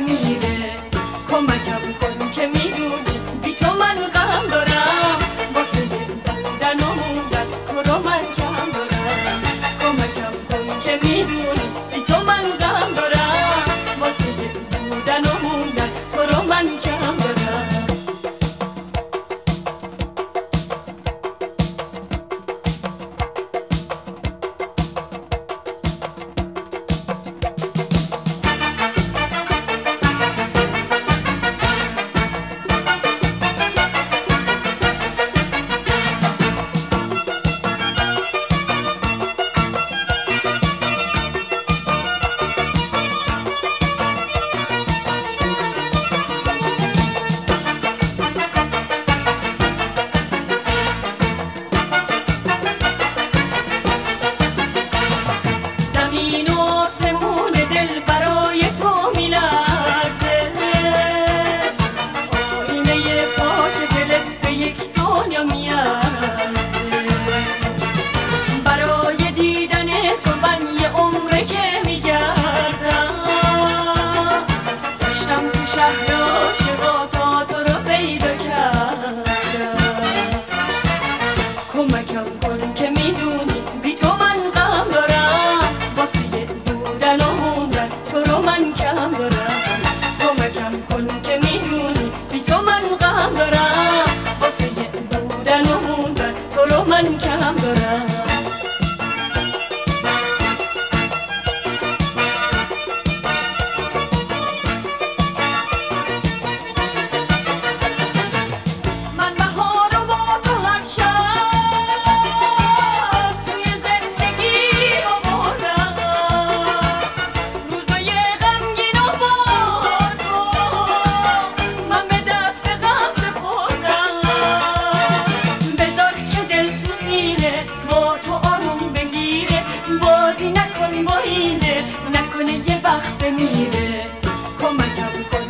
بمیره. کمکم کن که میدونی بی تو من غم دارم، واسه بودن و موندن تو رو من کم دارم. کمکم کن که میدونی بی تو من غم دارم، واسه بودن و موندن تو رو من کم دارم. برای دیدن تو من یه عمره که میگردم، داشتم تو شهر عاشقا تا تو رو پیدا کردم. کمکم کن که میدونی بی تو من غم دارم، واسه بودن و موندن تو رو من کم دارم. کمکم کن که میدونی بی تو من غم دارم، واسه بودن و موندن تو رو من کم دارم. بازی نکن با اینه، نکنه یه وقت بمیره. کمکم کن